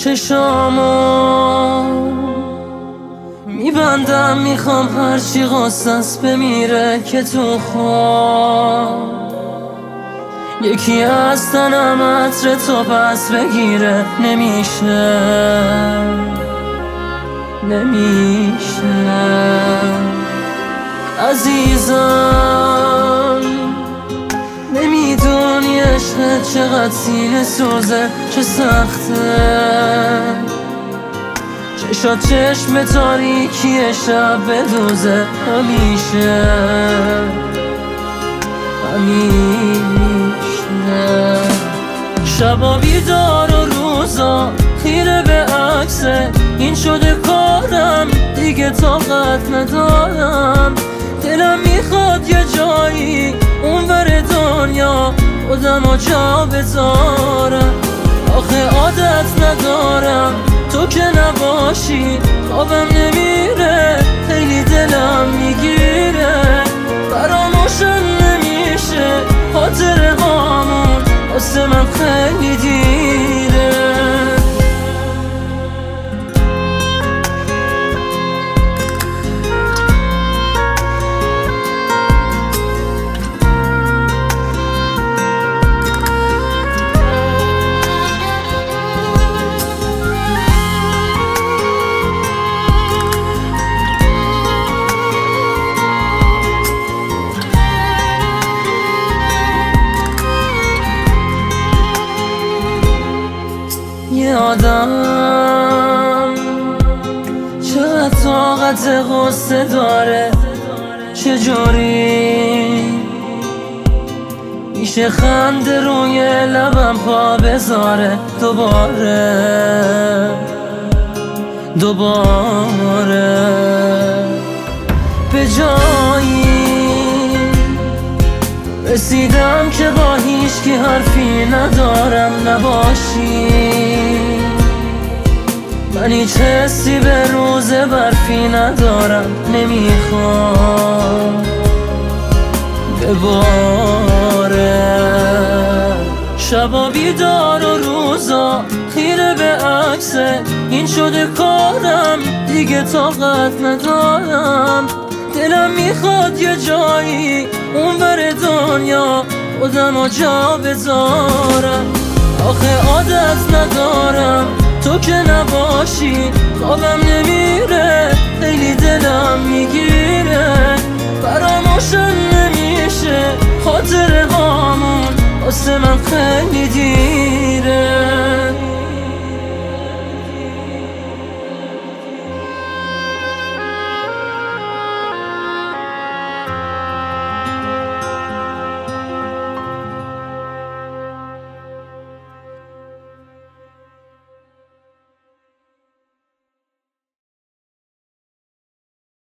چشامو میبندم، میخوام هرچی قصص بمیره که تو خواب یکی از تنم عطر تو پس بگیره. نمیشه عزیزم، نمیدونی عشقت چقدر سینه سوزه، چه سخته چشات چشم تاریکی شب بدوزه. همیشه شبا بیدار و روزا خیره به عکسه، این شده کارم دیگه طاقت ندارم. دلم میخواد یه جایی اونور دنیا خودمو جا بذارم. آخه عادت ندارم تو که نباشی، خوابم نمیره، خیلی دلم میگیره. فراموشم نمیشه خاطره هامون، واسه من خیلی دیره. یه آدم چقدر طاقت غصه داره، چجوری میشه خنده روی لبم پا بذاره. دوباره به جایی رسیدم که با هیچکی حرفی ندارم نباشی. من هیچ حسی به روز برفی ندارم، نمیخوام بباره. شبا بیدار و روزا خیره به عکسه، این شده کارم دیگه طاقت ندارم. دلم میخواد یه جایی اونور دنیا خودمو جا بذارم. آخه عادت ندارم تو که نباشی، خوابم نمیره، خیلی دلم میگیره. فراموشم نمیشه خاطره هامون، واسه من خیلی دیره.